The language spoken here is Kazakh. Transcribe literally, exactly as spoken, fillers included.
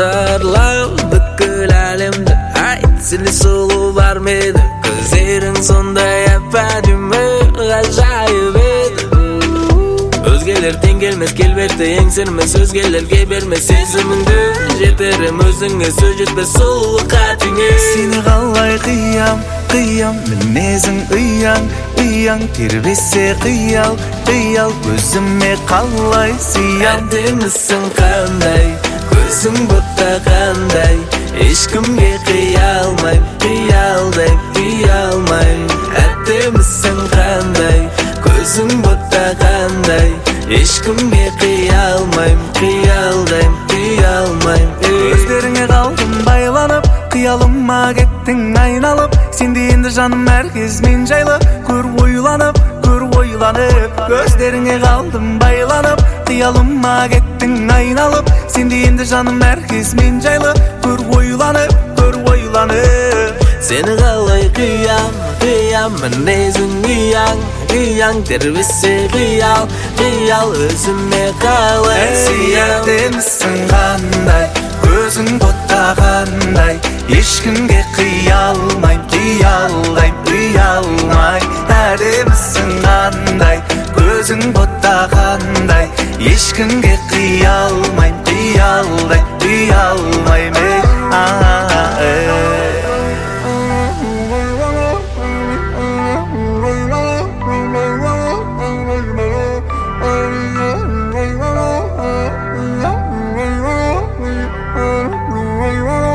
şarlar бүкіл әлемді айт сені сұлу бар ма еді көздерің сондай әп-әдемі ғажайып еді өзгелер тең келмес келбетті еңсермес өзгелерге бермес сезіміңді жетерім өзіңе сөз жетпес сұлу қатыңе сені қалай қиям қиям мінезің ұяң ұяң тербесе қиял қиял көзіме қалай сиям әдемісің қандай көзің бұтта қандай ешкімге қия алмайм қия алмайм қия алмайм әдемісің қандай көзің бұтта қандай ешкімге қия алмайм қия алмайм қия алмайм көздеріңе қалдым байланып қиялыма кеттің айналып сенде енді жаным әркез мен жайлы көр ойланып көр ойланып көздеріңе қалдым байланып қиялыма кеттің айналып сенде енді жаным әркез мен жайлы көр ойланып көр ойланып сені қалай қиям қиям мінезің ұяң ұяң тербесе қиял қиял өзіме қалай сиям әдемісің қандай көзің бұтта қандай ешкімге қия алмайм қия алмайм қия алмайм әдемісің қандай көзің бұтта қандай ешкімге қия алмайм қия алмайм қия алмайм Wait, wait, wait, wait, wait, wait, wait, wait, wait, wait, wait, wait,